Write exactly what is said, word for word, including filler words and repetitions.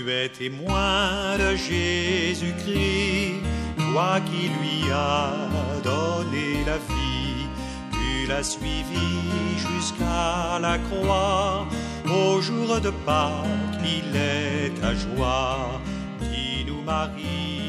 es témoin de Jésus-Christ, toi qui lui as donné la vie. Tu l'as suivi jusqu'à la croix, au jour de Pâques il est ta joie. Dis-nous Marie,